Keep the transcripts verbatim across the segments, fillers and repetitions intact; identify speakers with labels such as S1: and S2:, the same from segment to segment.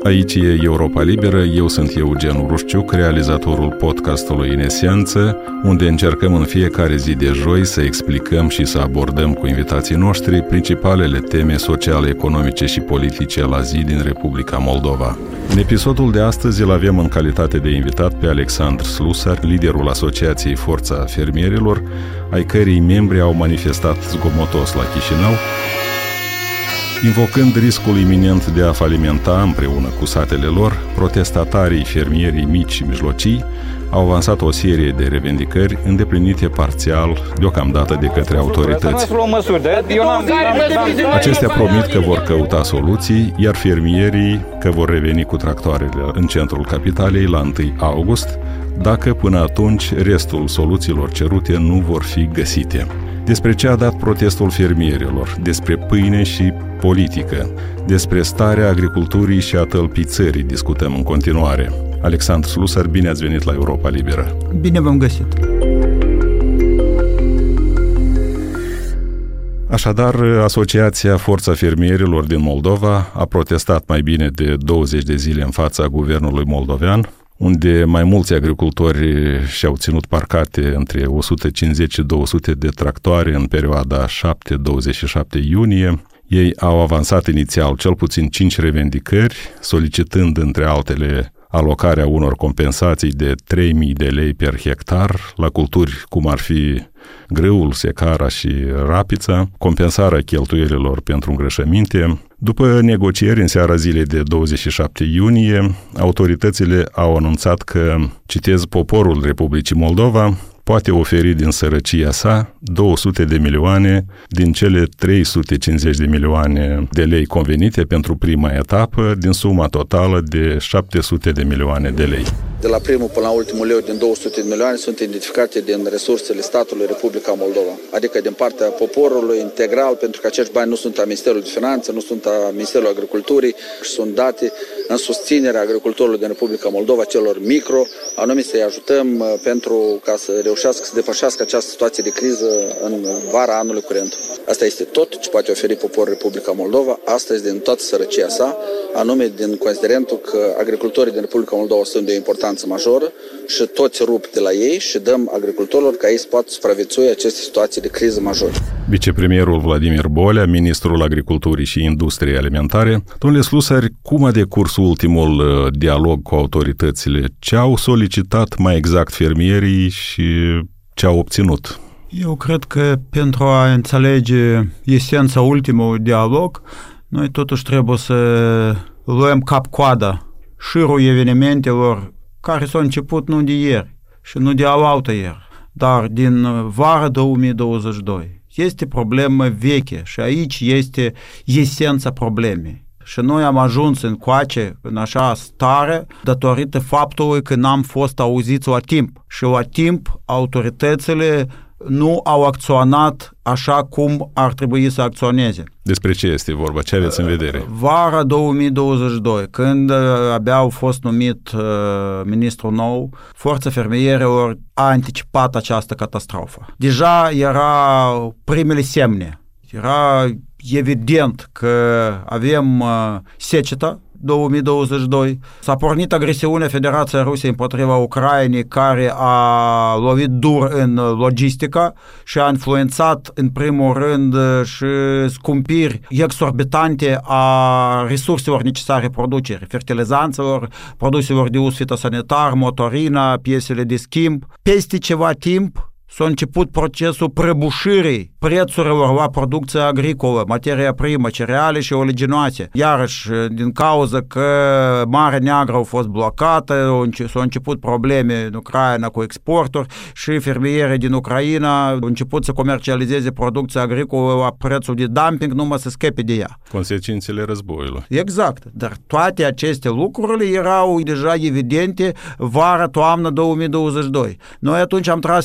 S1: Aici e Europa Liberă, eu sunt Eugen Rușciuc, realizatorul podcastului În Esență, unde încercăm în fiecare zi de joi să explicăm și să abordăm cu invitații noștri principalele teme sociale, economice și politice la zi din Republica Moldova. În episodul de astăzi îl avem în calitate de invitat pe Alexandru Slusar, liderul Asociației Forța Fermierilor, ai cărei membri au manifestat zgomotos la Chișinău, invocând riscul iminent de a falimenta împreună cu satele lor. Protestatarii fermierii mici și mijlocii au avansat o serie de revendicări îndeplinite parțial deocamdată de către autorități. Acestea promit că vor căuta soluții, iar fermierii că vor reveni cu tractoarele în centrul capitalei la întâi august, dacă până atunci restul soluțiilor cerute nu vor fi găsite. Despre ce a dat protestul fermierilor, despre pâine și politică, despre starea agriculturii și a tălpițării discutăm în continuare. Alexandru Slusar, bine ați venit la Europa Liberă!
S2: Bine v-am găsit!
S1: Așadar, Asociația Forța Fermierilor din Moldova a protestat mai bine de douăzeci de zile în fața guvernului moldovean, unde mai mulți agricultori și-au ținut parcate între o sută cincizeci și două sute de tractoare în perioada șapte douăzeci și șapte iunie. Ei au avansat inițial cel puțin cinci revendicări, solicitând între altele alocarea unor compensații de trei mii de lei per hectar la culturi cum ar fi grâul, secara și rapița, compensarea cheltuielilor pentru îngrășăminte. După negocieri în seara zilei de douăzeci și șapte iunie, autoritățile au anunțat că, citez, poporul Republicii Moldova poate oferi din sărăcia sa două sute de milioane din cele trei sute cincizeci de milioane de lei convenite pentru prima etapă, din suma totală de șapte sute de milioane de lei.
S3: De la primul până la ultimul leu din două sute de milioane sunt identificate din resursele statului Republica Moldova, adică din partea poporului integral, pentru că acești bani nu sunt a Ministerului de Finanțe, nu sunt a Ministerului Agriculturii și sunt date în susținerea agricultorilor din Republica Moldova, celor micro, anume să-i ajutăm pentru ca să reușească să depășească această situație de criză în vara anului curent. Asta este tot ce poate oferi poporul Republica Moldova, astăzi din toată sărăcia sa, anume din considerentul că agricultorii din Republica Moldova sunt de o importanță majoră și toți rup de la ei și dăm agricultorilor ca ei să poată supraviețui aceste situații de criză majoră.
S1: Vicepremierul Vladimir Bolea, ministrul Agriculturii și Industriei Alimentare. Domnule Slusar, cum a decurs ultimul dialog cu autoritățile? Ce au solicitat mai exact fermierii și ce au obținut?
S2: Eu cred că pentru a înțelege esența ultimului dialog, noi totuși trebuie să luăm cap-coada șirul evenimentelor care s-au început nu de ieri și nu de alaltă ieri, dar din vara două mii douăzeci și doi. Este problemă veche și aici este esența problemei. Și noi am ajuns în coace, în așa stare, datorită faptului că n-am fost auziți la timp. Și la timp autoritățile nu au acționat așa cum ar trebui să acționeze.
S1: Despre ce este vorba? Ce aveți în vedere?
S2: Vara două mii douăzeci și doi, când abia au fost numit uh, ministrul nou, Forța Fermierilor a anticipat această catastrofă. Deja erau primele semne. Era evident că avem uh, secetă două mii douăzeci și doi. S-a pornit agresiunea Federației Rusiei împotriva Ucrainei, care a lovit dur în logistică și a influențat în primul rând și scumpiri exorbitante a resurselor necesare producerii, fertilizanților, produselor de uz fitosanitar, motorina, piesele de schimb. Peste ceva timp s-a început procesul prăbușirii prețurilor la producția agricolă, materia primă, cereale și oliginoase. Iarăși, din cauza că Marea Neagră a fost blocată, s-au început probleme în Ucraina cu exporturi și fermierii din Ucraina au început să comercializeze producția agricolă la prețul de dumping, numai să scape de ea.
S1: Consecințele războiului.
S2: Exact. Dar toate aceste lucruri erau deja evidente vara-toamnă două mii douăzeci și doi. Noi atunci am tras semnal de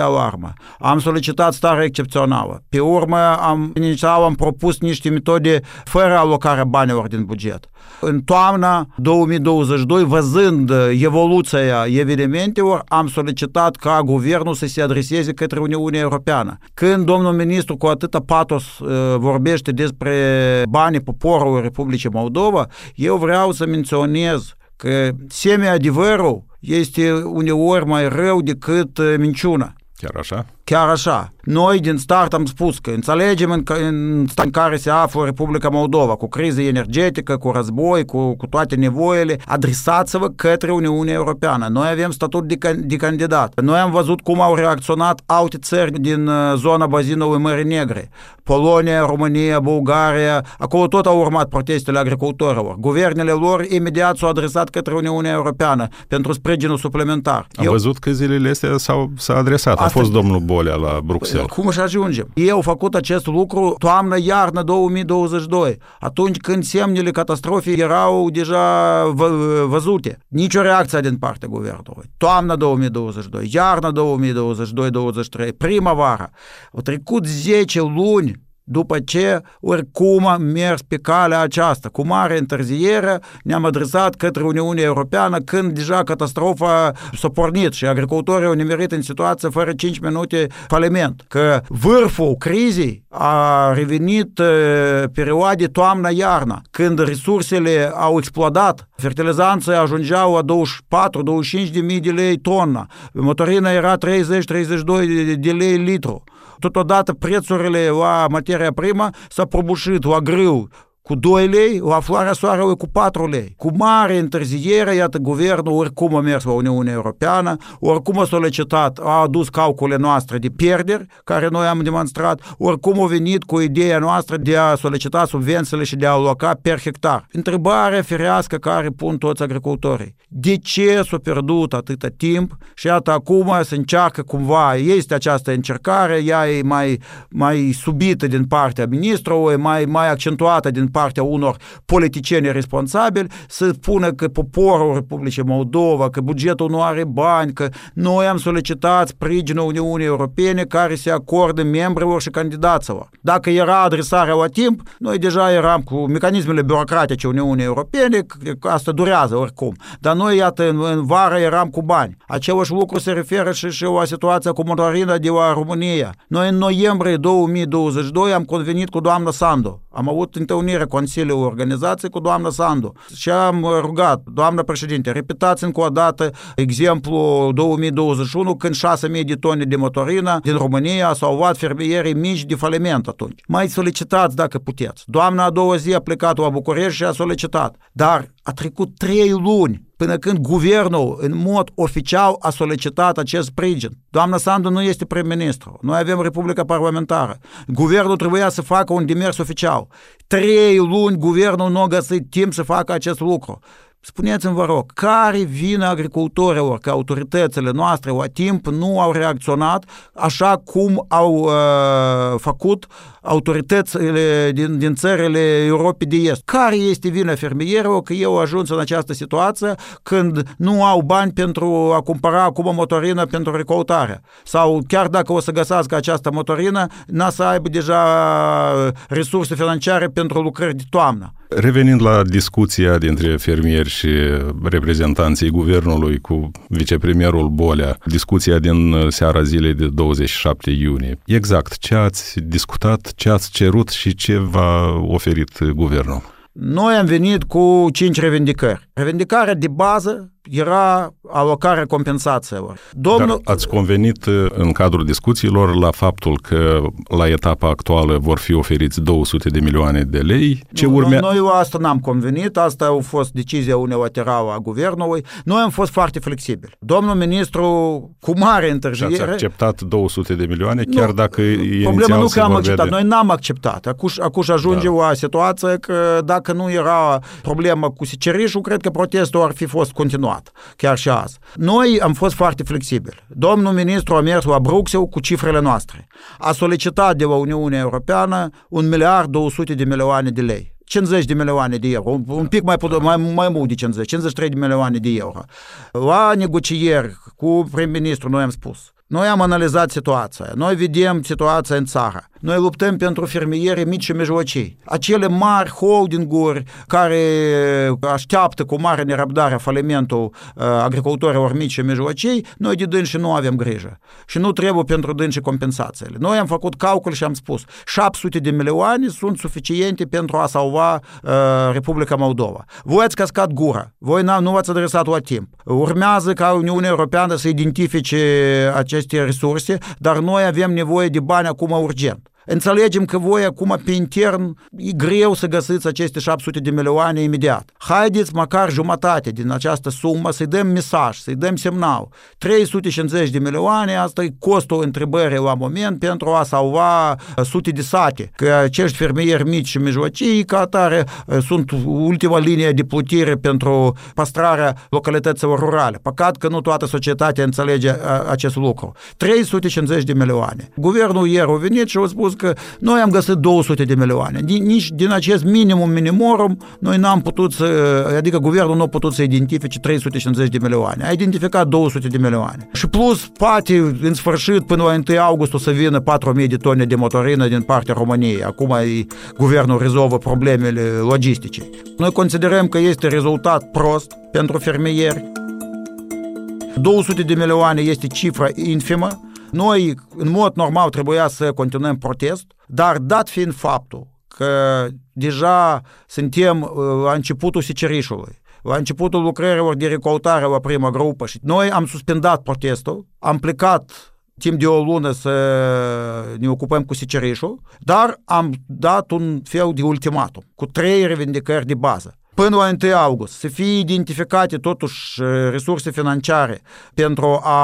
S2: alarmă. Am solicitat stare excepțională. Pe urmă, am, inițial am propus niște metode fără alocarea banilor din buget. În toamna două mii douăzeci și doi, văzând evoluția evenimentelor, am solicitat ca guvernul să se adreseze către Uniunea Europeană. Când domnul ministru cu atâta patos uh, vorbește despre banii poporului Republicii Moldova, eu vreau să menționez că semi-adevărul este uneori mai rău decât minciuna.
S1: Chiar așa?
S2: Chiar așa. Noi din start am spus că înțelegem în, în stat în care se află Republica Moldova, cu criză energetică, cu război, cu, cu toate nevoile, adresați-vă către Uniunea Europeană. Noi avem statut de, de candidat. Noi am văzut cum au reacționat alte țări din zona bazinului Mării Negre. Polonia, România, Bulgaria, acolo tot au urmat protestele agricultorilor. Guvernele lor imediat s-au adresat către Uniunea Europeană pentru sprijinul suplimentar.
S1: Am Eu... văzut că zilele astea s-au, s-a adresat. Asta... A fost domnul Bolea la Bruxelles.
S2: Cum și ajungem? Ei au făcut acest lucru toamnă-iarnă două mii douăzeci și doi, atunci când semnele catastrofei erau deja vă, văzute. Nici o reacție din partea guvernului. Toamnă două mii douăzeci și doi, iarnă două mii douăzeci și doi douăzeci și trei, primăvara. Au trecut zece luni după ce oricum am mers pe calea aceasta. Cu mare întârziere ne-am adresat către Uniunea Europeană când deja catastrofa s-a pornit și agricultorii au nimerit în situație fără cinci minute faliment. Că vârful crizei a revenit perioade toamnă-iarnă, când resursele au explodat, fertilizanții ajungeau la douăzeci și patru douăzeci și cinci de mii de lei tonna, motorina era treizeci treizeci și doi de lei litru. Totodată prețurile la materia primă s-a prăbușit la grâu cu doi lei, la floarea soarelui cu patru lei. Cu mare întârziere, iată, guvernul oricum a mers la Uniunea Europeană, oricum a solicitat, a adus calculele noastre de pierderi, care noi am demonstrat, oricum a venit cu ideea noastră de a solicita subvențiile și de a aloca per hectar. Întrebarea firească care pun toți agricultorii. De ce s-a pierdut atâta timp și iată acum se încearcă cumva, este această încercare, ea e mai, mai subită din partea ministrului, mai, mai accentuată din partea unor politicieni responsabili, să spună că poporul Republicii Moldova, că bugetul nu are bani, că noi am solicitat sprijinul Uniunii Europene care se acordă membrilor și candidaților. Dacă era adresarea la timp, noi deja eram cu mecanismele birocratice Uniunii Europene, că asta durează oricum. Dar noi, iată, în, în vară eram cu bani. Același lucru se referă și, și la situația cu motorina de la România. Noi în noiembrie două mii douăzeci și doi am convenit cu doamna Sandu. Am avut întâlnire Consiliul Organizației cu doamna Sandu și am rugat, doamna președinte, repetați încă o dată exemplu două mii douăzeci și unu când șase mii de tone de motorină din România s-au luat fermierii mici de faliment atunci. Mai solicitați dacă puteți. Doamna a doua zi a plecat la București și a solicitat. Dar a trecut trei luni până când guvernul în mod oficial a solicitat acest sprijin. Doamna Sandu nu este prim-ministru. Noi avem Republica Parlamentară. Guvernul trebuia să facă un demers oficial. Trei luni guvernul nu a găsit timp să facă acest lucru. Spuneți-mi, vă rog, care vină agricultorilor că autoritățile noastre la timp nu au reacționat așa cum au uh, făcut autoritățile din, din țările Europei de Est? Care este vina fermierilor că eu ajuns în această situație când nu au bani pentru a cumpăra acum o motorină pentru recoltare? Sau chiar dacă o să găsească această motorină, n-a să aibă deja resurse financiare pentru lucrări de toamnă.
S1: Revenind la discuția dintre fermieri și reprezentanții guvernului cu vicepremierul Bolea, discuția din seara zilei de douăzeci și șapte iunie. Exact, ce ați discutat, ce ați cerut și ce v-a oferit guvernul?
S2: Noi am venit cu cinci revendicări. Revendicarea de bază era alocarea compensațiilor. Domnul...
S1: Dar ați convenit în cadrul discuțiilor la faptul că la etapa actuală vor fi oferiți două sute de milioane de lei? Ce
S2: nu,
S1: urme...
S2: Noi la asta n-am convenit, asta a fost decizia unilaterală a guvernului. Noi am fost foarte flexibili. Domnul ministru, cu mare întârziere...
S1: Și ați acceptat două sute de milioane, chiar nu, dacă
S2: problema nu că am acceptat,
S1: de...
S2: noi n-am acceptat. Acuși, acuși ajunge da. La situație că dacă nu era problemă cu secerișul, cred că protestul ar fi fost continuat. Chiar și azi. Noi am fost foarte flexibili. Domnul ministru a mers la Bruxelles cu cifrele noastre. A solicitat de la Uniunea Europeană un miliard două sute de milioane de lei. cincizeci de milioane de euro, un pic mai, mai, mai mult de cincizeci, cincizeci și trei de milioane de euro. La negocieri cu prim-ministru noi am spus, Noi am analizat situația, noi vedem situația în țară. Noi luptăm pentru fermieri mici și mijlocii. Acele mari holdinguri care așteaptă cu mare nerăbdare falimentul uh, agricultorilor mici și mijlocii, noi de dânsi nu avem grijă. Și nu trebuie pentru dânsi compensațiile. Noi am făcut calcul și am spus, șapte sute de milioane sunt suficiente pentru a salva uh, Republica Moldova. Voi ați cascat gura, voi nu v-ați adresat la timp. Urmează ca Uniunea Europeană să identifice aceste resurse, dar noi avem nevoie de bani acum urgent. Înțelegem că voi acum pe intern e greu să găsiți aceste șapte sute de milioane imediat. Haideți măcar jumătate din această sumă să-i dăm mesaj, să-i dăm semnal. trei sute cincizeci de milioane, asta e costul întrebării la moment pentru a salva sute de sate. Că acești fermieri mici și mijlocii, ca atare, sunt ultima linie de plutire pentru păstrarea localităților rurale. Păcat că nu toată societatea înțelege acest lucru. trei sute cincizeci de milioane. Guvernul ieri a venit și a spus că noi am găsit două sute de milioane. Nici din acest minimum minimorum noi n-am putut să, adică guvernul nu a putut să identifice trei sute cincizeci de milioane. A identificat două sute de milioane. Și plus, poate, în sfârșit, până la întâi august o să vină patru mii de tone de motorină din partea României. Acum guvernul rezolvă problemele logistice. Noi considerăm că este rezultat prost pentru fermieri. două sute de milioane este cifra infimă. Noi, în mod normal, trebuia să continuăm protest, dar dat fiind faptul că deja suntem la începutul secerișului, la începutul lucrărilor de recoltare la prima grupă și noi am suspendat protestul, am plecat timp de o lună să ne ocupăm cu secerișul, dar am dat un fel de ultimatum cu trei revendicări de bază. Până la întâi august să fie identificate totuși resurse financiare pentru a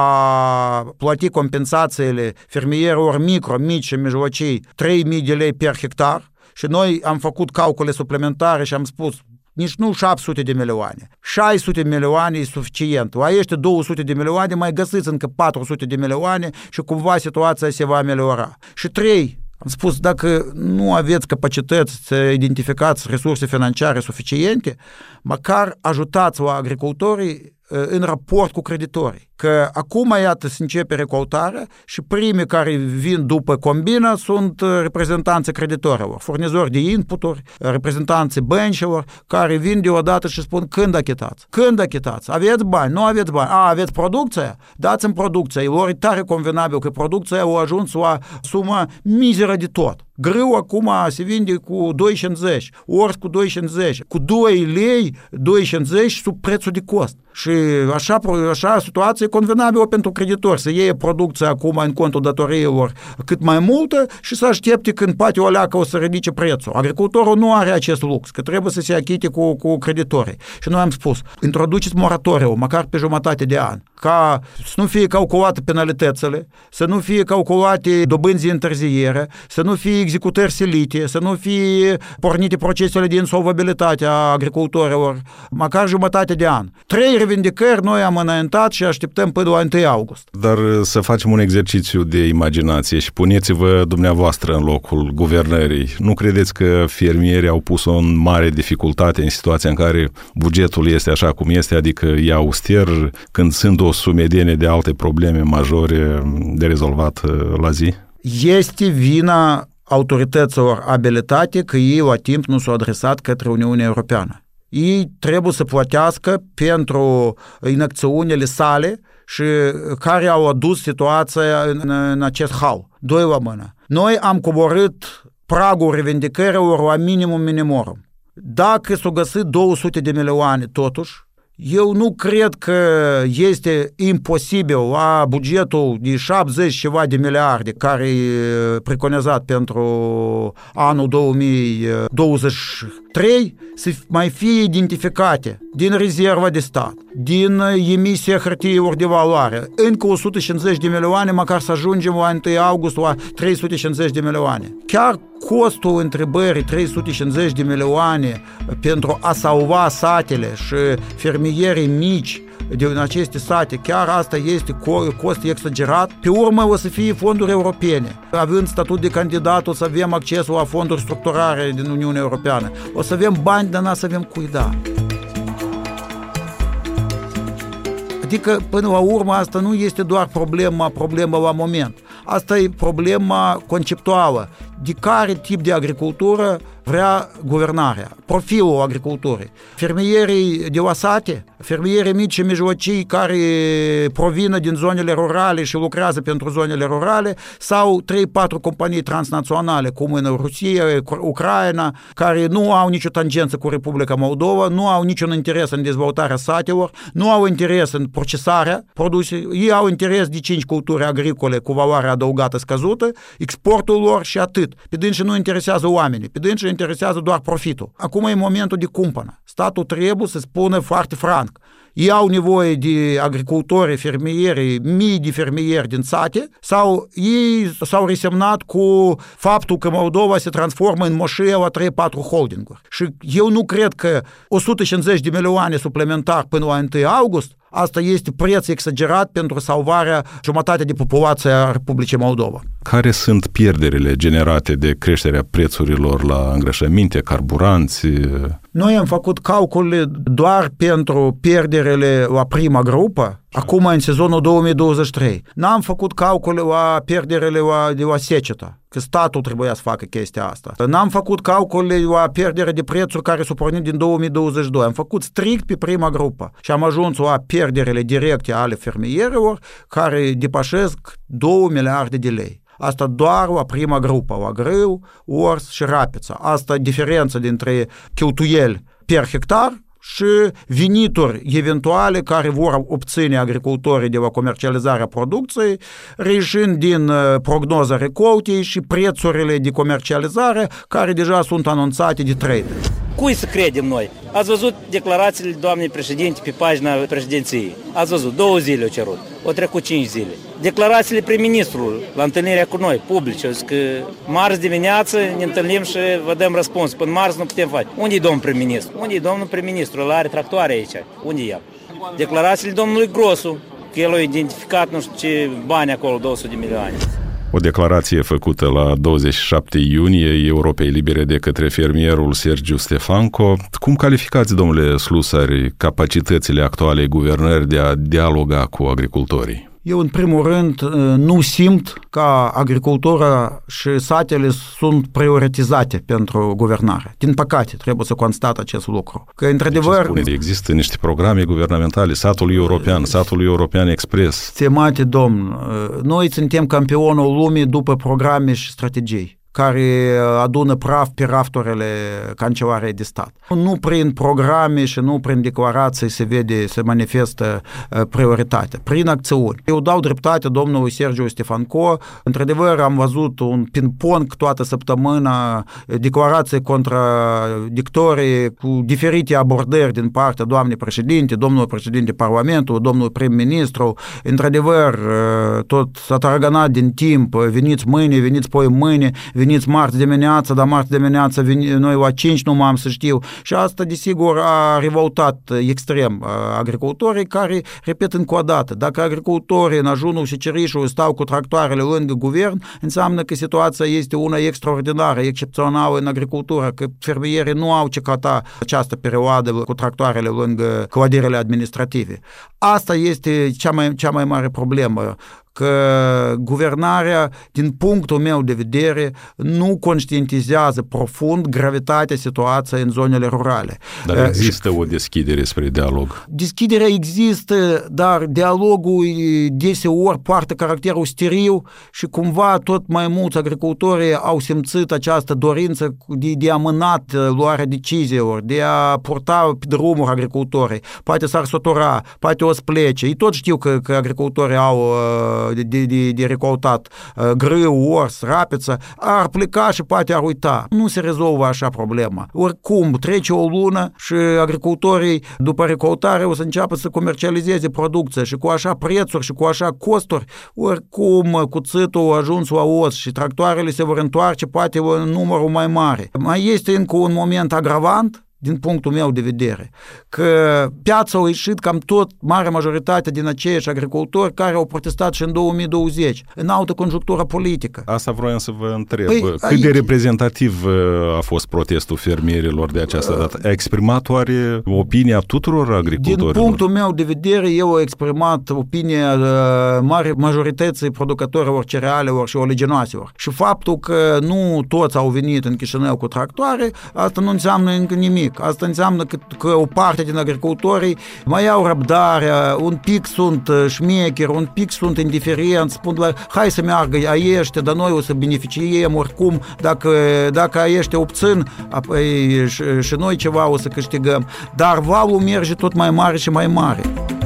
S2: plăti compensațiile fermierilor micro, mici și mijlocii, trei mii de lei per hectar și noi am făcut calcule suplimentare și am spus nici nu șapte sute de milioane. șase sute de milioane e suficient. La este două sute de milioane, mai găsiți încă patru sute de milioane și cumva situația se va ameliora. Și trei, am spus, dacă nu aveți capacități să identificați resurse financiare suficiente, măcar ajutați la agricultorii în raport cu creditorii. Că acum, iată, se începe recoltarea și primii care vin după combina sunt reprezentanții creditorilor, furnizori de inputuri, reprezentanții băncilor, care vin deodată și spun când achitați. Când achitați? Aveți bani? Nu aveți bani? A, aveți producția? Dați-mi producția. Lor e tare convenabil că producția a ajuns la suma mizeră de tot. Grâu acum se vinde cu doi cincizeci, ors cu doi cincizeci, cu doi lei, doi cincizeci sub prețul de cost. Și așa, așa situație e convenabilă pentru creditori, să iei producția acum în contul datoriilor cât mai multă și să aștepte când poate o leacă o să ridice prețul. Agricultorul nu are acest lux, că trebuie să se achite cu, cu creditorii. Și noi am spus, introduceți moratoriu, măcar pe jumătate de an, ca să nu fie calculate penalitățile, să nu fie calculate dobânzi de întârziere, să nu fie executări silite, să nu fie pornite procesele de insolvabilitate a agricultorilor, măcar jumătate de an. Trei revendicări noi am înaintat și așteptăm până la întâi august.
S1: Dar să facem un exercițiu de imaginație și puneți-vă dumneavoastră în locul guvernării. Nu credeți că fermierii au pus-o în mare dificultate în situația în care bugetul este așa cum este, adică e auster, când sunt o sumedenie de alte probleme majore de rezolvat la zi?
S2: Este vina autorităților abilitate că ei la timp nu s-au adresat către Uniunea Europeană. Ei trebuie să plătească pentru inacțiunile sale și care au adus situația în, în acest hal. Doi la mână. Noi am coborât pragul revendicărilor la minimum minimorum. Dacă s-au găsit două sute de milioane totuși, eu nu cred că este imposibil la bugetul de șaptezeci ceva de miliarde care e preconizat pentru anul două mii douăzeci și trei să mai fie identificate din rezerva de stat, din emisia hârtiilor de valoare, încă o sută cincizeci de milioane, măcar să ajungem la întâi august la trei sute cincizeci de milioane. Chiar costul întrebării trei sute cincizeci de milioane pentru a salva satele și fermierii mici din aceste sate, chiar asta este cost exagerat. Pe urmă o să fie fonduri europene. Având statut de candidat, o să avem accesul la fonduri structurare din Uniunea Europeană. O să avem bani, dar n-o să avem cui da. Adică, până la urmă, asta nu este doar problema, problema la moment. Asta e problema conceptuală. De care tip de agricultură vrea guvernarea, profilul agriculturii. Fermierii de la sate, fermierii mici și mijlocii care provină din zonele rurale și lucrează pentru zonele rurale, sau trei patru companii transnaționale, cum în Rusia, Ucraina, care nu au nicio tangență cu Republica Moldova, nu au niciun interes în dezvoltarea satelor, nu au interes în procesarea produselor, ei au interes de cinci culturi agricole cu valoare adăugată scăzută, exportul lor și atât. Pe dânsi nu interesează oamenii, pe dânsi interesează doar profitul. Acum e momentul de cumpănă. Statul trebuie să spună foarte franc. Ei au nevoie de agricultori, fermieri, mii de fermieri din sate, sau ei s-au resemnat cu faptul că Moldova se transformă în moșie la trei patru holdinguri. Și eu nu cred că o sută cincizeci de milioane suplimentar până la întâi august, asta este preț exagerat pentru salvarea jumătate de populație a Republicii Moldova.
S1: Care sunt pierderile generate de creșterea prețurilor la îngrășăminte, carburanți?
S2: Noi am făcut calcule doar pentru pierderile la prima grupă, acum în sezonul două mii douăzeci și trei. N-am făcut calcule la pierderile la, de la secetă, că statul trebuia să facă chestia asta. N-am făcut calcule la pierdere de prețuri care s-au pornit din două mii douăzeci și doi. Am făcut strict pe prima grupă și am ajuns la pierderile directe ale fermierilor care depășesc două miliarde de lei. Asta doar la prima grupă, la grâu, ors și rapiță. Asta diferența dintre cheltuieli per hectar și venituri eventuale care vor obține agricultorii de la comercializarea producției, reieșind din prognoza recoltei și prețurile de comercializare care deja sunt anunțate de trader.
S4: Cui să credem noi? Ați văzut declarațiile doamnei președinte pe pagina președinției. Ați văzut, două zile au cerut, au trecut cinci zile. Declarațiile prim-ministrului la întâlnirea cu noi, publice, au zis că marți dimineață ne întâlnim și vă dăm răspuns. Până marți nu putem face. Unde e domnul prim-ministru? Unde e domnul prim-ministru? El are tractoare aici. Unde e el? Declarațiile domnului Grosu, că el a identificat nu știu ce bani acolo, două sute de milioane.
S1: O declarație făcută la douăzeci și șapte iunie Europei Libere de către fermierul Sergiu Stefanco. Cum calificați, domnule Slusari, capacitățile actualei guvernări de a dialoga cu agricultorii?
S2: Eu, în primul rând, nu simt că agricultura și satele sunt prioritizate pentru guvernare. Din păcate, trebuie să constat acest lucru. Că, într-adevăr,
S1: spune, există niște programe guvernamentale, Satul European, Satul European Express.
S2: Stimate domn, noi suntem campionul lumii după programe și strategii care adună praf pe rafturile Cancelarei de Stat. Nu prin programe și nu prin declarații se vede, se manifestă prioritatea, prin acțiuni. Eu dau dreptate domnului Sergiu Stefanco. Într-adevăr, am văzut un ping-pong toată săptămâna, declarații contradictorii cu diferite abordări din partea doamnei președinte, domnul președinte Parlamentului, domnul prim-ministru. Într-adevăr, tot s-a taraganat din timp, veniți mâine, veniți poi mâine, veniți marți dimineața, dar marți dimineața veni, noi la cinci nu m-am să știu. Și asta, desigur, a revoltat extrem agricultorii care, repet încă o dată, dacă agricultorii în ajunul și cerișul stau cu tractoarele lângă guvern, înseamnă că situația este una extraordinară, excepțională în agricultură, că fermierii nu au ce căta această perioadă cu tractoarele lângă clădirile administrative. Asta este cea mai, cea mai mare problemă, că guvernarea, din punctul meu de vedere, nu conștientizează profund gravitatea situației în zonele rurale.
S1: Dar există și o deschidere spre dialog.
S2: Deschiderea există, dar dialogul deseori poartă caracterul steril și cumva tot mai mulți agricultori au simțit această dorință de, de amânat luarea deciziilor, de a purta pe drumuri agricultorii. Poate s-ar sătura, poate o să plece. Ei tot știu că, că agricultorii au de, de, de, de recoltat grâu, ors, rapiță, ar pleca și poate ar uita. Nu se rezolvă așa problema. Oricum, trece o lună și agricultorii după recoltare o să înceapă să comercializeze producția și cu așa prețuri și cu așa costuri, oricum cuțitul a ajuns la os și tractoarele se vor întoarce poate în numărul mai mare. Mai este încă un moment agravant, din punctul meu de vedere, că piața a ieșit cam tot, mare majoritate din aceiași agricultori care au protestat și în două mii douăzeci, în altă conjunctură politică.
S1: Asta vroiam să vă întreb.
S2: Păi,
S1: Cât
S2: aici...
S1: de reprezentativ a fost protestul fermierilor de această dată? A exprimat oare opinia tuturor agricultorilor?
S2: Din punctul meu de vedere, eu am exprimat opinia mare majorității producătorilor cerealelor și oliginoaselor. Și faptul că nu toți au venit în Chișinău cu tractoare, asta nu înseamnă încă nimic. Asta înseamnă că, că o parte din agricultorii mai au răbdare, un pic sunt șmecheri, un pic sunt indiferenți, spun, hai să meargă aiește, dar noi o să beneficiem oricum, dacă, dacă aiește obțin, apoi și, și noi ceva o să câștigăm. Dar valul merge tot mai mare și mai mare.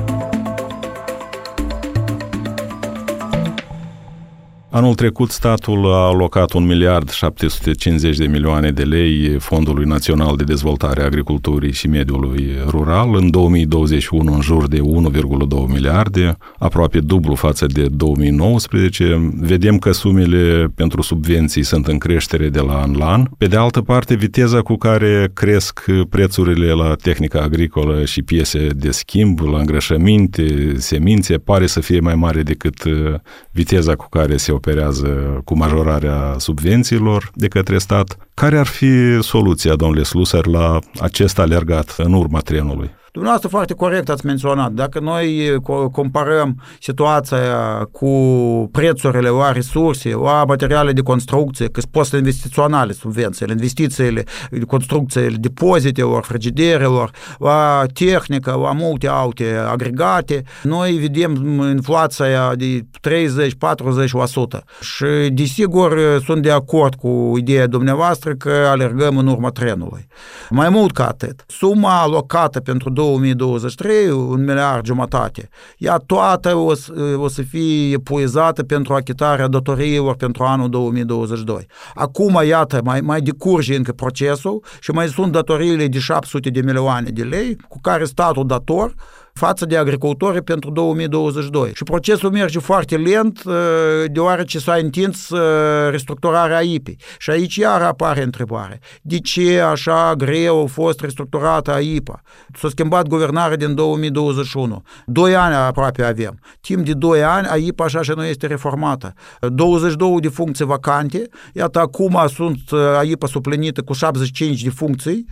S1: Anul trecut, statul a alocat un miliard șapte sute cincizeci de milioane de lei Fondului Național de Dezvoltare a Agriculturii și Mediului Rural. În două mii douăzeci și unu, în jur de unu virgulă doi miliarde, aproape dublu față de două mii nouăsprezece. Vedem că sumele pentru subvenții sunt în creștere de la an la an. Pe de altă parte, viteza cu care cresc prețurile la tehnica agricolă și piese de schimb, la îngrășăminte, semințe, pare să fie mai mare decât viteza cu care se operează cu majorarea subvențiilor de către stat. Care ar fi soluția, domnule Slusar, la acest alergat în urma trenului?
S2: Dumneavoastră foarte corect ați menționat. Dacă noi comparăm situația cu prețurile la resurse, la materiale de construcție, că sunt investiționale subvențiile, investițiile de construcție, depozitelor, frigiderelor, la tehnică, la multe alte agregate, noi vedem inflația de treizeci la patruzeci la sută. Și desigur sunt de acord cu ideea dumneavoastră că alergăm în urma trenului. Mai mult ca atât, suma alocată pentru două mii douăzeci și trei, un miliard jumătate, ea toată o să, o să fie epuizată pentru achitarea datoriilor pentru anul două mii douăzeci și doi. Acum, iată, mai, mai decurge încă procesul și mai sunt datoriile de șapte sute de milioane de lei cu care statul dator față de agricultori pentru două mii douăzeci și doi. Și procesul merge foarte lent, deoarece s-a întins restructurarea I P I. Și aici iar apare întrebare. De ce așa greu a fost restructurată I P A? S-a schimbat guvernarea din două mii douăzeci și unu. Doi ani aproape avem. Timp de doi ani I P A așa și nu este reformată. douăzeci și două de funcții vacante. Iată, acum sunt I P A suplinită cu șaptezeci și cinci de funcții,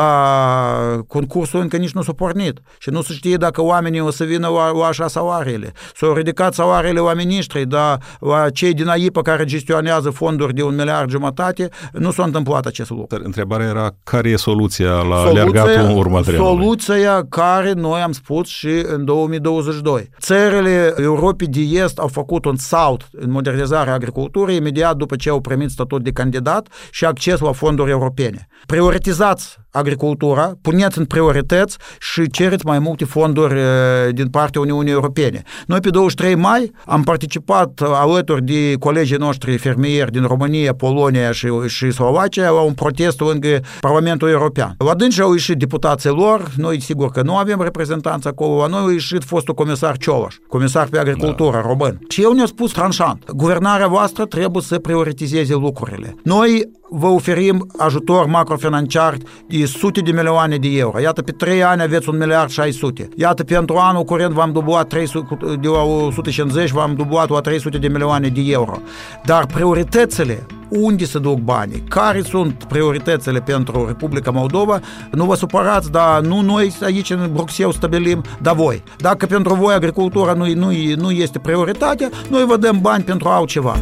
S2: dar concursul încă nici nu s-a pornit. Și nu se știe dacă că oamenii o să vină la, la așa salariile. S-au ridicat salariile la miniștri, dar la cei din I P A care gestionează fonduri de un miliard jumătate, nu s-a întâmplat acest lucru.
S1: Întrebarea era, care e soluția la alergatul în urma trenului?
S2: Soluția care noi am spus și în două mii douăzeci și doi. Țările Europei de Est au făcut un salt în modernizarea agriculturii imediat după ce au primit statut de candidat și acces la fonduri europene. Prioritizați agricultura, puneți în priorități și cereți mai multe fonduri din partea Uniunii Europene. Noi pe douăzeci și trei mai am participat alături de colegii noștri fermieri din România, Polonia și, și Slovacia la un protest lângă Parlamentul European. La dânsi au ieșit deputații lor, noi sigur că nu avem reprezentanți acolo, la noi au ieșit fostul comisar Cioloș, comisar pe agricultură da. român. Și el ne-a spus tranșant, guvernarea voastră trebuie să prioritizeze lucrurile. Noi vă oferim ajutor macrofinanciar de sute de milioane de euro. Iată, pe trei ani aveți un miliard șase sute. Iată, pentru anul curent v-am dublat trei sute, de la o sută cincizeci, v-am dublat la trei sute de milioane de euro. Dar prioritățile, unde se duc banii? Care sunt prioritățile pentru Republica Moldova? Nu vă supărați, dar nu noi aici în Bruxelles stabilim, dar voi. Dacă pentru voi agricultura nu, nu, nu este prioritatea, noi vă dăm bani pentru altceva.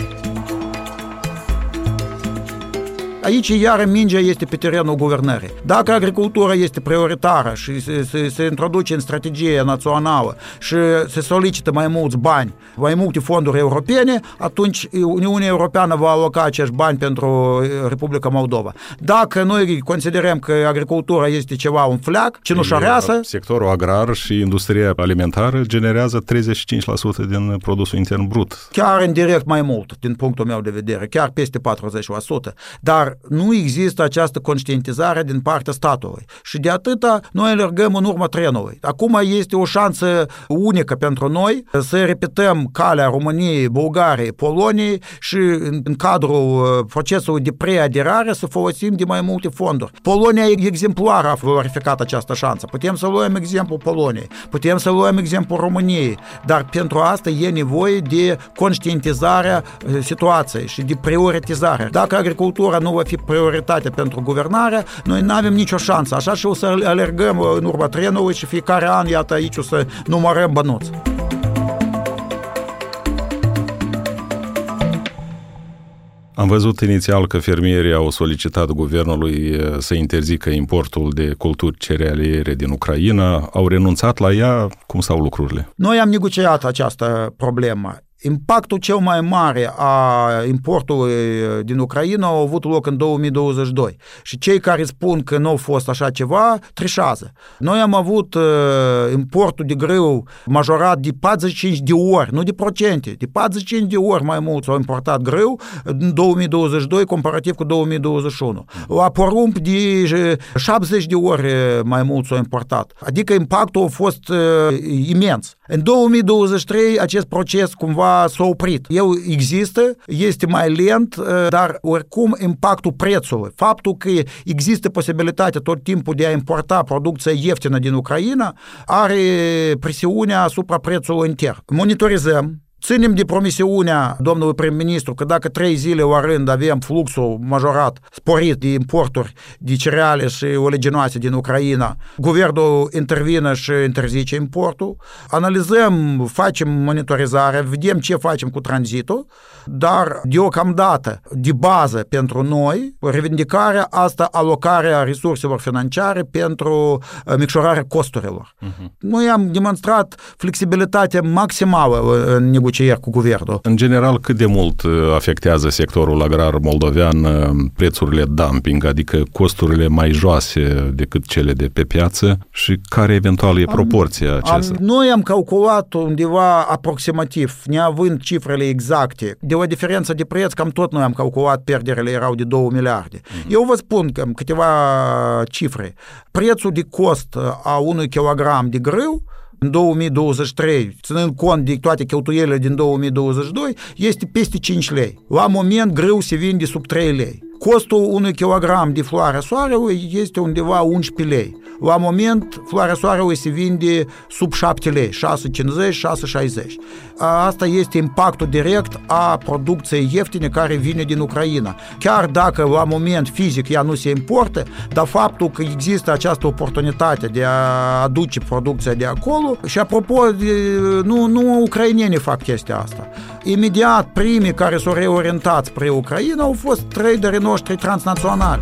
S2: Aici iară mingea este pe terenul guvernării. Dacă agricultura este prioritară și se, se, se introduce în strategia națională și se solicită mai mulți bani, mai multe fonduri europene, atunci Uniunea Europeană va aloca acești bani pentru Republica Moldova. Dacă noi considerăm că agricultura este ceva un fleac, cenușăreasă...
S1: Sectorul agrar și industria alimentară generează treizeci și cinci la sută din produsul intern brut.
S2: Chiar indirect mai mult, din punctul meu de vedere, chiar peste patruzeci la sută. Dar nu există această conștientizare din partea statului. Și de atâta noi alergăm în urma trenului. Acum este o șansă unică pentru noi să repetăm calea României, Bulgariei, Poloniei și în cadrul procesului de preaderare să folosim de mai multe fonduri. Polonia exemplar a valorificat această șansă. Putem să luăm exemplul Poloniei, putem să luăm exemplul României, dar pentru asta e nevoie de conștientizarea situației și de prioritizare. Dacă agricultura nu va fi prioritatea pentru guvernare, noi nu avem nicio șansă. Așa și o să alergăm în urma trenului și fiecare an, iată aici, o să numărăm bănuți.
S1: Am văzut inițial că fermierii au solicitat guvernului să interzică importul de culturi cerealiere din Ucraina. Au renunțat la ea? Cum stau lucrurile?
S2: Noi am negociat această problemă. Impactul cel mai mare a importului din Ucraina a avut loc în două mii douăzeci și doi și cei care spun că nu a fost așa ceva, trișează. Noi am avut uh, importul de grâu majorat de patruzeci și cinci de ori, nu de procente, de patruzeci și cinci de ori mai mult s-au importat grâu în două mii douăzeci și doi comparativ cu două mii douăzeci și unu. La porumb de șaptezeci de ori mai mult s-au importat. Adică impactul a fost uh, imens. În două mii douăzeci și trei acest proces cumva s-a oprit. El există, este mai lent, dar oricum impactul prețului, faptul că există posibilitatea tot timpul de a importa producția ieftină din Ucraina, are presiunea asupra prețului intern. Monitorizăm. Ținem de promisiunea domnului prim-ministru că dacă trei zile la rând avem fluxul majorat, sporit de importuri de cereale și oleginoase din Ucraina, guvernul intervine și interzice importul, analizăm, facem monitorizare, vedem ce facem cu tranzitul, dar deocamdată, de bază pentru noi, revindicarea asta, alocarea resurselor financiare pentru micșorarea costurilor. Uh-huh. Noi am demonstrat flexibilitate maximală în negocieri cu guvernul.
S1: În general, cât de mult afectează sectorul agrar moldovean prețurile dumping, adică costurile mai joase decât cele de pe piață și care eventual e proporția acesta?
S2: Am, noi am calculat undeva aproximativ, neavând cifrele exacte, de o diferență de preț, cam tot noi am calculat, pierderile erau de două miliarde. Mm-hmm. Eu vă spun că câteva cifre. Prețul de cost a unui kilogram de grâu în două mii douăzeci și trei, ținând cont de toate cheltuielile din două mii douăzeci și doi, este peste cinci lei. La moment grâu se vinde sub trei lei. Costul unui kilogram de floarea soarelui este undeva unsprezece lei. La moment, floarea soarelui se vinde sub șapte lei, șase cincizeci, șase șaizeci. Asta este impactul direct a producției ieftine care vine din Ucraina. Chiar dacă la moment fizic ea nu se importă, dar faptul că există această oportunitate de a aduce producția de acolo și apropo, nu, nu ucrainenii fac chestia asta. Imediat primii care s-au reorientat spre Ucraina au fost traderii noștri transnaționali.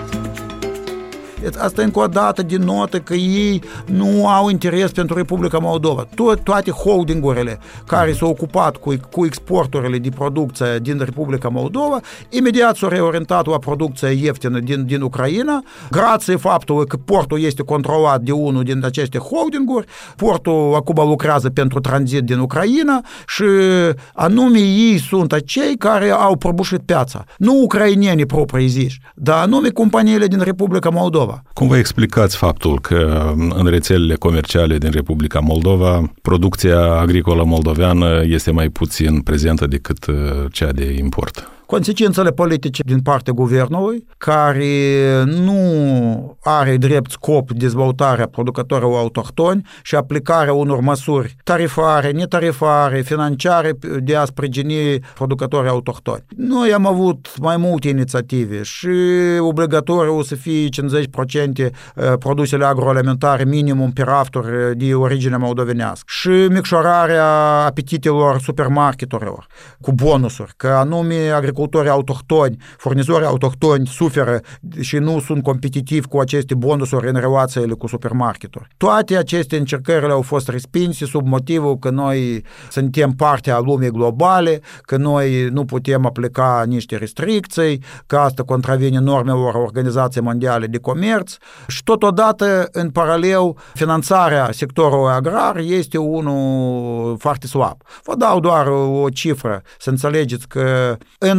S2: Asta încă o dată denotă că ei nu au interes pentru Republica Moldova. To- toate holdingurile care s-au ocupat cu, cu exporturile de producție din Republica Moldova, imediat s-au reorientat la producția ieftină din, din Ucraina, grație faptului că portul este controlat de unul din aceste holdinguri, portul acum lucrează pentru tranzit din Ucraina și anume ei sunt acei care au prăbușit piața. Nu ucrainenii proprii zici, dar anume companiile din Republica Moldova.
S1: Cum vă explicați faptul că în rețelele comerciale din Republica Moldova producția agricolă moldoveană este mai puțin prezentă decât cea de import?
S2: Consecințele politice din partea guvernului, care nu are drept scop dezvoltarea producătorilor autohtoni și aplicarea unor măsuri tarifare, netarifare, financiare de a sprijini producătorii autohtoni. Noi am avut mai multe inițiative și obligatoriu să fie cincizeci la sută produsele agroalimentare minimum pe rafturi de origine moldovenească și micșorarea apetitelor supermarketurilor cu bonusuri, că anume agricultorii autohtoni, furnizorii autohtoni suferă și nu sunt competitivi cu aceste bonusuri în relațiile cu supermarketuri. Toate aceste încercări au fost respinse sub motivul că noi suntem parte a lumii globale, că noi nu putem aplica niște restricții, că asta contravine normelor Organizației Mondiale de Comerț și totodată, în paralel, finanțarea sectorului agrar este unul foarte slab. Vă dau doar o cifră să înțelegeți că în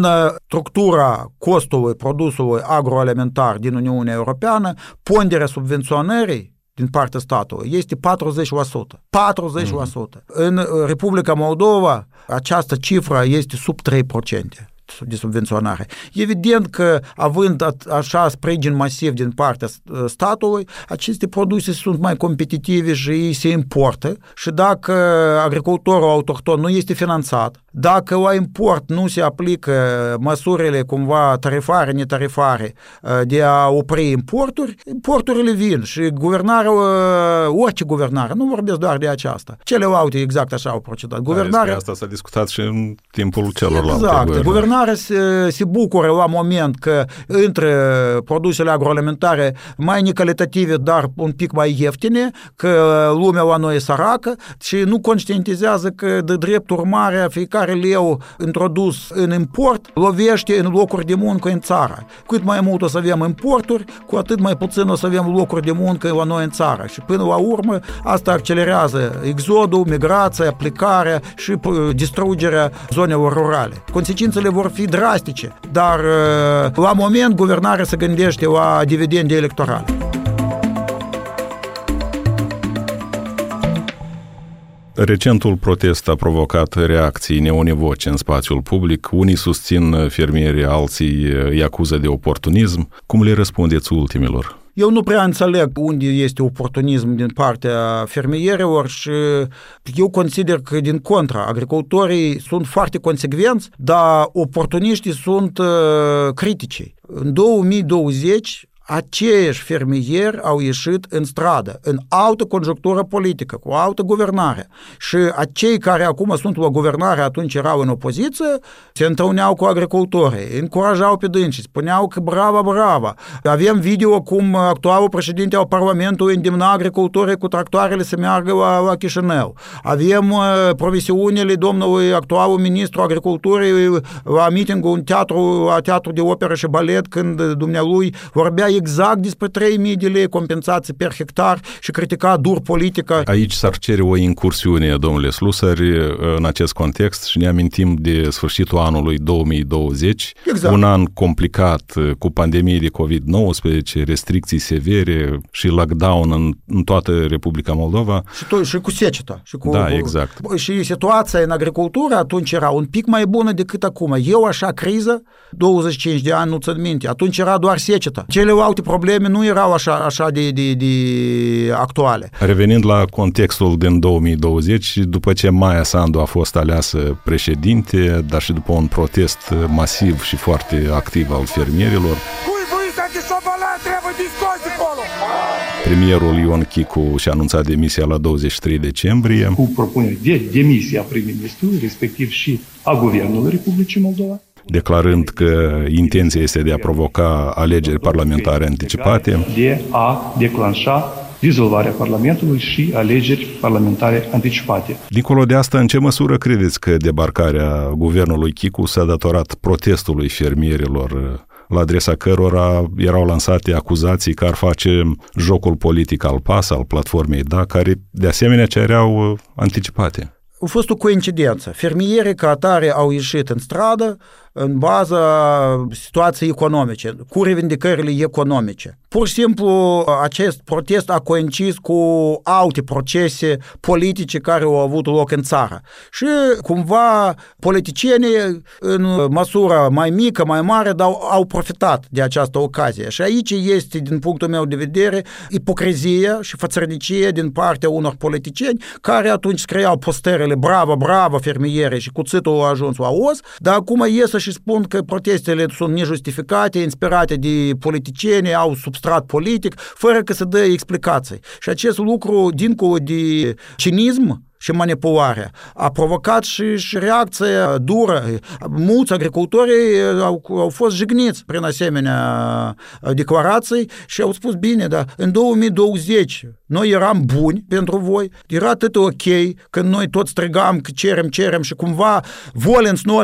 S2: în structura costului produsului agroalimentar din Uniunea Europeană, ponderea subvenționării din partea statului este patruzeci la sută. patruzeci la sută. Mm-hmm. În Republica Moldova această cifră este sub trei la sută de subvenționare. Evident că, având așa sprijin masiv din partea statului, aceste produse sunt mai competitive și ei se importă și dacă agricultorul autohton nu este finanțat, dacă la import nu se aplică măsurile cumva tarifare, netarifare de a opri importuri, importurile vin și guvernarea, orice guvernare, nu vorbesc doar de aceasta, celelalte exact așa au procedat. Guvernarea...
S1: Da, asta s-a discutat și în timpul celorlalte
S2: exact.
S1: guvernare.
S2: Guvernarea se, se bucură la moment că între produsele agroalimentare mai necalitative, dar un pic mai ieftine, că lumea la noi e săracă și nu conștientizează că de drept urmare fiecare leu introdus în import lovește în locuri de muncă în țară. Cât mai mult o să avem importuri, cu atât mai puțin o să avem locuri de muncă la noi în țară. Și până la urmă asta accelerează exodul, migrația, plecarea și distrugerea zonelor rurale. Consecințele vor fi drastice, dar la moment guvernarea se gândește la dividende electorale.
S1: Recentul protest a provocat reacții neunivoce în spațiul public. Unii susțin fermierii, alții îi acuză de oportunism. Cum le răspundeți ultimilor?
S2: Eu nu prea înțeleg unde este oportunism din partea fermierilor și eu consider că, din contra, agricultorii sunt foarte consecvenți, dar oportuniștii sunt uh, critici. În două mii douăzeci aceiași fermieri au ieșit în stradă, în altă conjunctură politică, cu altă guvernare. Și acei care acum sunt la guvernare, atunci erau în opoziție, se întâlneau cu agricultorii, încurajau pe dânsii, spuneau că bravo, bravo. Avem video cum actualul președinte al Parlamentului îndemna agricultorii cu tractoarele să meargă la, la Chișinău. Avem uh, promisiunile domnului actualul ministru agriculturii la meeting-ul în teatru, la teatru de operă și balet, când dumnealui vorbea exact despre trei mii de lei compensații per hectar și critica dur politică.
S1: Aici s-ar cere o incursiune, domnule Slusari, în acest context și ne amintim de sfârșitul anului două mii douăzeci, exact. Un an complicat cu pandemie de covid nouăsprezece, restricții severe și lockdown în, în toată Republica Moldova.
S2: Și, to- și cu seceta. Și cu,
S1: da, exact.
S2: Și situația în agricultură atunci era un pic mai bună decât acum. Eu așa criză, douăzeci și cinci de ani, nu țin minte, atunci era doar seceta. Celelalte probleme nu erau așa, așa de, de, de actuale.
S1: Revenind la contextul din două mii douăzeci, după ce Maia Sandu a fost aleasă președinte, dar și după un protest masiv și foarte activ al fermierilor, premierul Ion Chicu și-a anunțat demisia la douăzeci și trei decembrie.
S5: Cu propuneri de demisia prim-ministrului, respectiv și a Guvernului Republicii Moldova,
S1: declarând că intenția este de a provoca alegeri parlamentare anticipate,
S5: de a declanșa dizolvarea Parlamentului și alegeri parlamentare anticipate.
S1: Dincolo de asta, în ce măsură credeți că debarcarea guvernului Chicu s-a datorat protestului fermierilor, la adresa cărora erau lansate acuzații că ar face jocul politic al P A S, al platformei D A, care de asemenea cereau anticipate?
S2: A fost o coincidență. Fermierii ca atare au ieșit în stradă în baza situației economice, cu revendicările economice. Pur și simplu, acest protest a coincis cu alte procese politice care au avut loc în țară. Și, cumva, politicienii, în măsură mai mică, mai mare, dar au profitat de această ocazie. Și aici este, din punctul meu de vedere, ipocrizie și fățărnicie din partea unor politicieni care atunci scriau posterele bravo, bravo, fermiere și cuțitul a ajuns la os, dar acum iesă și spun că protestele sunt nejustificate, inspirate de politicieni, au substrat politic, fără că să dă explicații. Și acest lucru, dincolo de cinism și manipularea, a provocat și, și reacția dură. Mulți agricultori au, au fost jigniți prin asemenea declarații și au spus, bine, dar în două mii douăzeci noi eram buni pentru voi, era atât ok când noi toți strigam că cerem, cerem și cumva volens, nolens,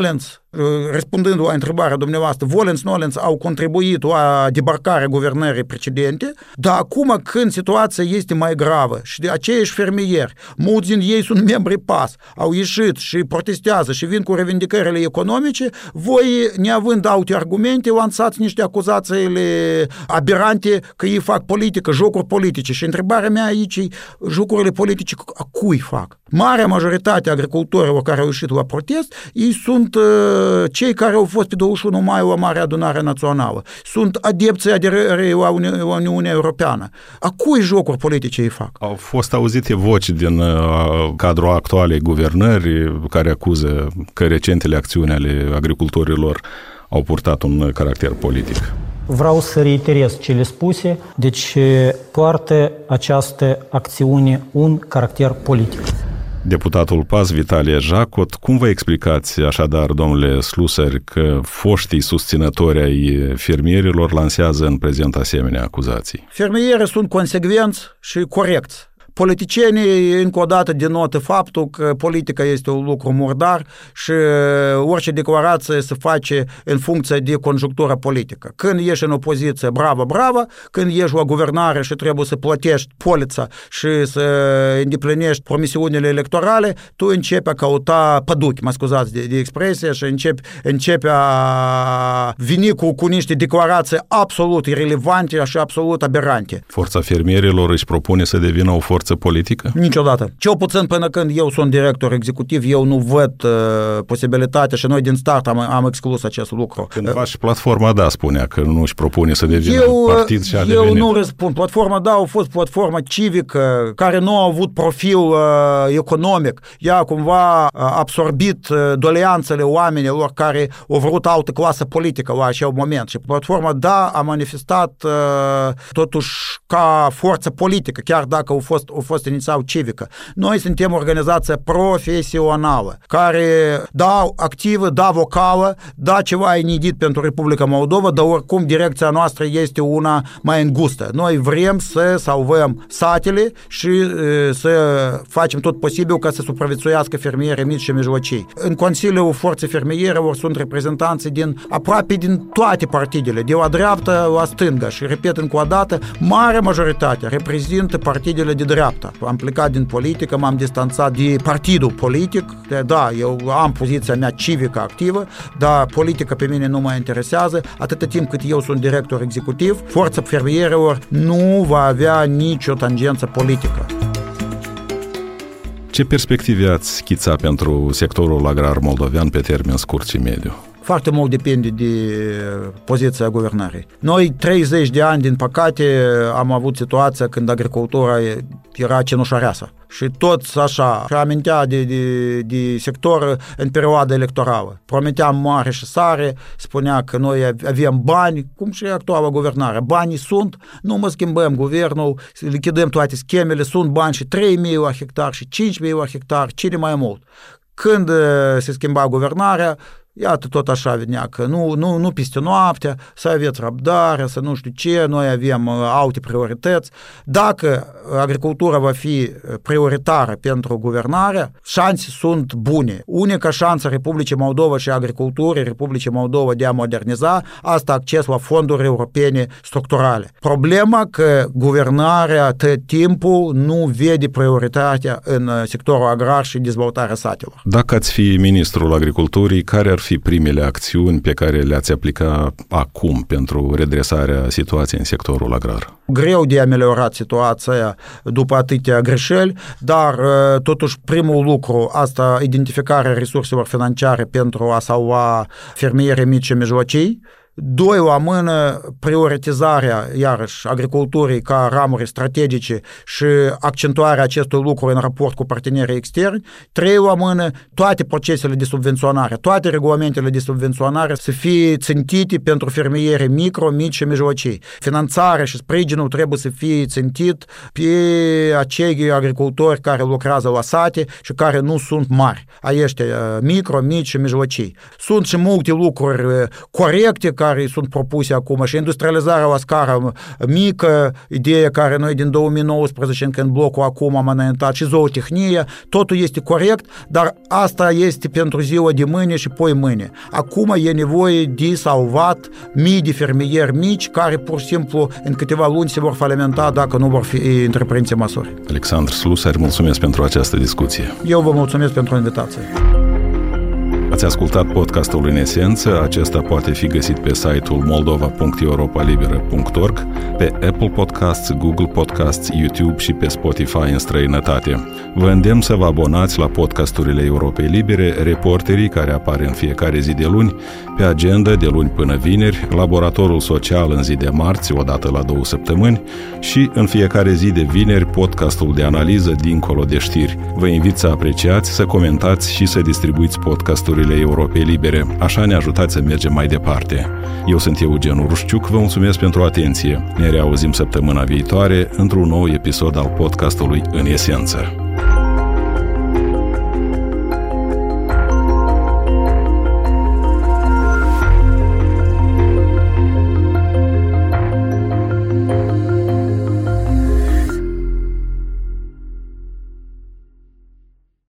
S2: Răspundând la întrebarea dumneavoastră, volens-nolens au contribuit la debarcarea guvernării precedente, dar acum când situația este mai gravă și de aceiași fermieri, mulți din ei sunt membri P A S, au ieșit și protestează și vin cu revendicările economice, voi, neavând alte argumente, lansați niște acuzațiile aberante că ei fac politică, jocuri politice. Și întrebarea mea aici e, jocurile politice a cui fac? Marea majoritate a agricultorilor care au ieșit la protest, ei sunt uh, cei care au fost pe douăzeci și unu mai la Marea Adunare Națională. Sunt adepții aderării la Uniunea Europeană. A cui jocuri politice ei fac?
S1: Au fost auzite voci din uh, cadrul actualei guvernări care acuză că recentele acțiuni ale agricultorilor au purtat un caracter politic.
S6: Vreau să reiterez cele spuse, deci poartă această acțiune un caracter politic.
S1: Deputatul P A S, Vitalie Jacot, cum vă explicați așadar, domnule Slusar, că foștii susținători ai fermierilor lansează în prezent asemenea acuzații?
S2: Fermierii sunt consecvenți și corecți. Politicienii, încă o dată, denotă faptul că politica este un lucru murdar și orice declarație se face în funcție de conjunctura politică. Când ești în opoziție, bravo, bravo, când ești la guvernare și trebuie să plătești polița și să îndeplinești promisiunile electorale, tu începi a căuta păduchi, mă scuzați de, de expresie, și începi, începi a veni cu, cu niște declarații absolut irelevante și absolut aberante.
S1: Forța fermierilor își propune să devină o forță politică?
S2: Niciodată. Cel puțin până când eu sunt director executiv, eu nu văd uh, posibilitatea și noi din start am, am exclus acest lucru.
S1: Cândva și platforma D A spunea că nu își propune să devină eu, partid și a
S2: Eu
S1: devenit.
S2: nu răspund. Platforma D A a fost platforma civică care nu a avut profil uh, economic. Ea cumva a absorbit uh, doleanțele oamenilor care au vrut altă clasă politică la acel moment. Și platforma D A a manifestat uh, totuși ca forță politică, chiar dacă au fost a fost inițial civică. Noi suntem o organizație profesională, care da activă, da vocală, da ceva inedit pentru Republica Moldova, dar oricum direcția noastră este una mai îngustă. Noi vrem să salvăm satele și e, să facem tot posibil ca să supraviețuiască fermierii mici și mijlocii. În Consiliul Forței Fermierilor sunt reprezentanții din aproape din toate partidele, de la dreapta la stânga și, repet încă o dată, marea majoritate reprezintă partidele de dreapta. Am plecat din politică, m-am distanțat de partidul politic. Da, eu am poziția mea civică activă, dar politica pe mine nu mă interesează. Atâta timp cât eu sunt director executiv, Forța Fermierilor nu va avea nicio tangență politică.
S1: Ce perspective ați schița pentru sectorul agrar moldovean pe termen scurt și mediu?
S2: Foarte mult depinde de poziția guvernării. Noi treizeci de ani, din păcate, am avut situația când agricultura era cenușăreasă. Și toți așa, și amintea de, de, de sector în perioada electorală. Prometea mare și sare, spunea că noi avem bani, cum și actuala guvernare. Banii sunt, nu mă schimbăm guvernul, lichidăm toate schemele, sunt bani și trei mii la hectar și cinci mii la hectar, cine mai mult. Când se schimba guvernarea, iată, tot așa venea că nu, nu, nu peste noaptea, să aveți răbdare, să nu știu ce, noi avem alte priorități. Dacă agricultura va fi prioritară pentru guvernare, șanse sunt bune. Unica șansă Republicii Moldova și agriculturii Republicii Moldova de a moderniza, asta acces la fonduri europene structurale. Problema că guvernarea tot timpul nu vede prioritatea în sectorul agrar și dezvoltarea satelor.
S1: Dacă ați fi ministrul agriculturii, care ar fi primele acțiuni pe care le-ați aplica acum pentru redresarea situației în sectorul agrar?
S2: Greu de ameliorat situația după atâtea greșeli, dar totuși primul lucru, asta identificarea resurselor financiare pentru a salva fermierii mici și mijlocii. Doi, la mână, prioritizarea, iarăși, agriculturii ca ramuri strategice și accentuarea acestui lucru în raport cu partenerii externi. Trei, la mână, toate procesele de subvenționare, toate regulamentele de subvenționare să fie țintite pentru fermierii micro, mici și mijlocii. Finanțarea și sprijinul trebuie să fie țintit pe acei agricultori care lucrează la sate și care nu sunt mari, a ăștia micro, mici și mijlocii. Sunt și multe lucruri corecte care sunt propuse acum și industrializarea la scară mică, ideea care noi din două mii nouăsprezece încă în blocul acum am înaintat și zootehnie, totul este corect, dar asta este pentru ziua de mâine și poi mâine. Acum e nevoie de salvat mii de fermieri mici care pur și simplu în câteva luni se vor falimenta dacă nu vor fi întreprinse măsuri.
S1: Alexandru Slusari, mulțumesc pentru această discuție.
S2: Eu vă mulțumesc pentru invitație.
S1: Ați ascultat podcastul În Esență. Acesta poate fi găsit pe site-ul moldova punct europa liberă punct org, pe Apple Podcasts, Google Podcasts, YouTube și pe Spotify în străinătate. Vă îndemn să vă abonați la podcasturile Europei Libere, Reporterii, care apar în fiecare zi de luni, pe agenda de luni până vineri, Laboratorul Social în zi de marți, o dată la două săptămâni, și în fiecare zi de vineri, podcastul de analiză Dincolo de știri. Vă invit să apreciați, să comentați și să distribuiți podcasturile Europei Libere. Așa ne ajutați să mergem mai departe. Eu sunt Eugen Rușciuc, vă mulțumesc pentru atenție. Ne reauzim săptămâna viitoare într-un nou episod al podcastului În Esență.